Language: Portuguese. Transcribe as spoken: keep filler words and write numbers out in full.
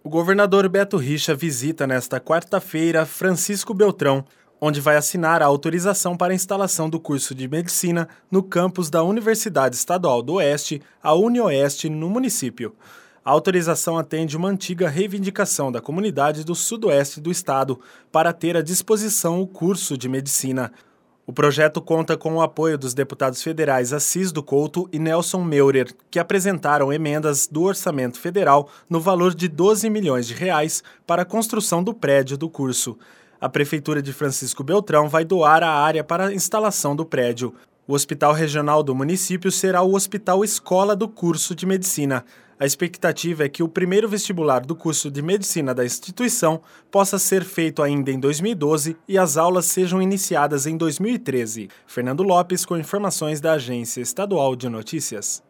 O governador Beto Richa visita nesta quarta-feira Francisco Beltrão, onde vai assinar a autorização para a instalação do curso de medicina no campus da Universidade Estadual do Oeste, a UniOeste, no município. A autorização atende uma antiga reivindicação da comunidade do sudoeste do estado para ter à disposição o curso de medicina. O projeto conta com o apoio dos deputados federais Assis do Couto e Nelson Meurer, que apresentaram emendas do orçamento federal no valor de doze milhões de reais para a construção do prédio do curso. A Prefeitura de Francisco Beltrão vai doar a área para a instalação do prédio. O hospital regional do município será o Hospital Escola do curso de medicina. A expectativa é que o primeiro vestibular do curso de medicina da instituição possa ser feito ainda em dois mil e doze e as aulas sejam iniciadas em dois mil e treze. Fernando Lopes com informações da Agência Estadual de Notícias.